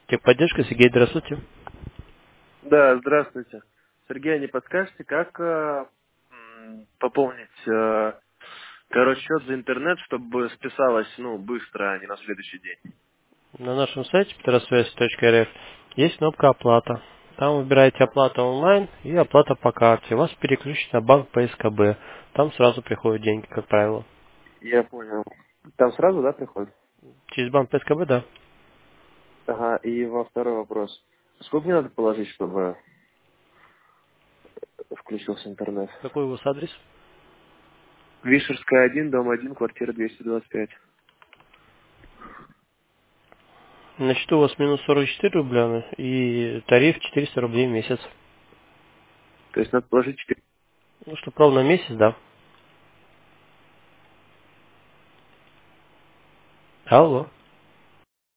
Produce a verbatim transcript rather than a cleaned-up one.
Техподдержка, Сергей, здравствуйте. Да, здравствуйте. Сергей, а не подскажете, как э, м, пополнить, э, короче, счет за интернет, чтобы списалось, ну, быстро, а не на следующий день? На нашем сайте петросвязь точка эр эф есть кнопка «Оплата». Там выбираете «Оплата онлайн» и «Оплата по карте». Вас переключит на банк по эс ка бэ. Там сразу приходят деньги, как правило. Я понял. Там сразу, да, приходит? Через банк по эс ка бэ, да. Ага, и во второй вопрос. Сколько мне надо положить, чтобы включился интернет? Какой у вас адрес? Вишерская, один, дом один, квартира двести двадцать пять. На счету у вас минус сорок четыре рубля и тариф четыреста рублей в месяц. То есть надо положить четыре. Ну, что, ровно месяц, да. Алло.